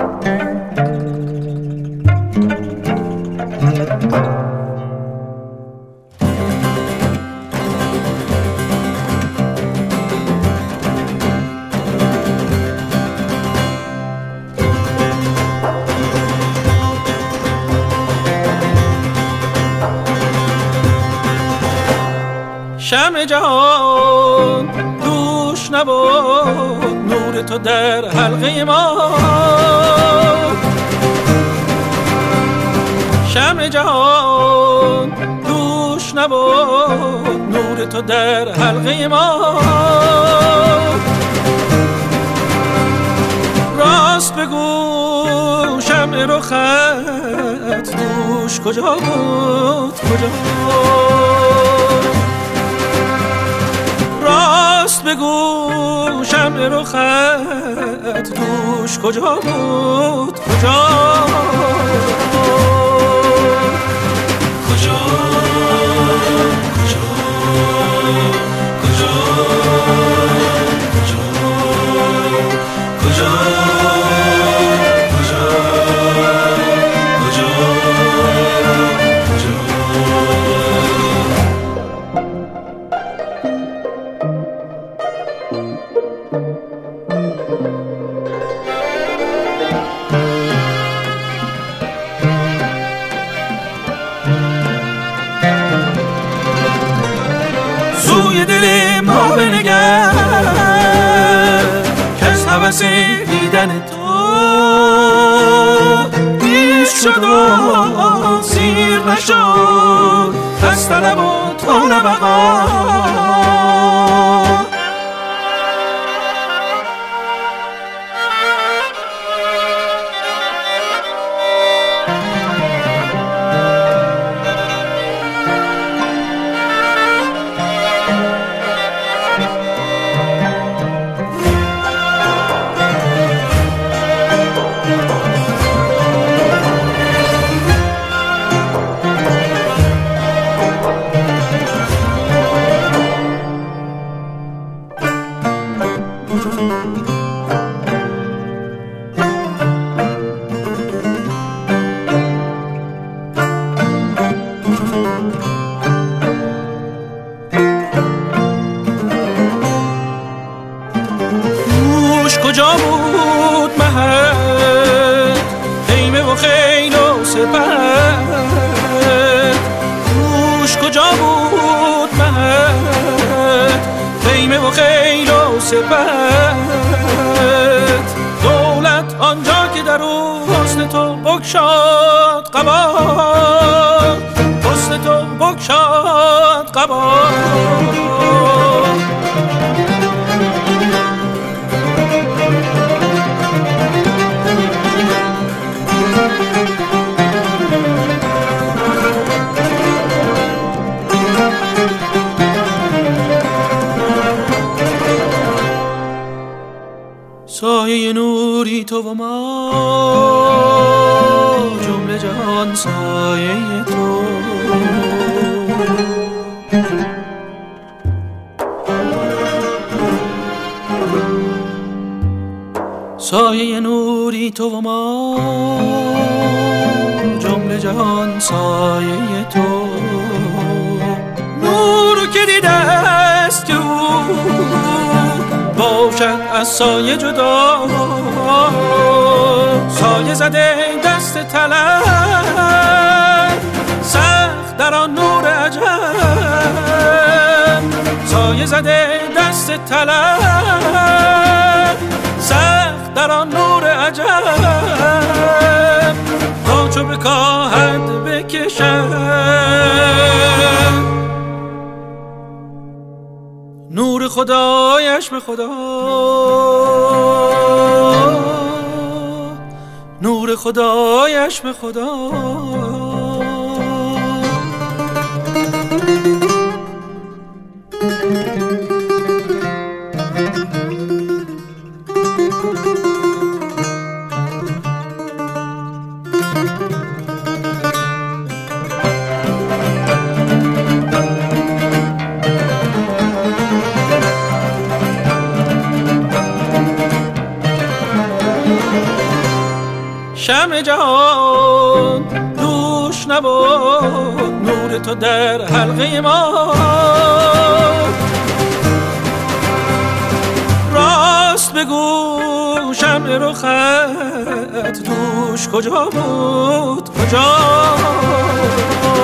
شمع جهان دوش نبود، نور تو در حلقه ما. شمع جهان دوش نبود، نور تو در حلقه ما. راست بگو شمع رخت دوش کجا بود، کجا بود؟ راست بگو شمع رخت دوش کجا بود، کجا کجا کجا کجا کجا سوی دل ما بنگر که از هوس دیدن تو نیست شد و سیر نشد، از طلب و تا نبقا. کجا بود مهد خیمه و خیل و سپر؟ روش کجا بود مهد خیمه و خیل و سپر؟ دولت آنجا که در او حسن تو بگشاد قبا، حسن تو بگشاد قبا. سایه نوری تو و ما، جمله جهان سایه تو. سایه نوری تو و ما، جمله جهان سایه تو. نور که دیده است که او باشد از سایه جدا، سایه زده دست طلب سخت در آن نور عجب. سایه زده دست طلب سخت در آن نور عجب. تا چو بکاهد بکشد نور خدایش به خدا، نور خدایش به خدا. شمع جهان دوش نبود نور تو در حلقه ما. راست بگو شمع رخت دوش کجا بود کجا؟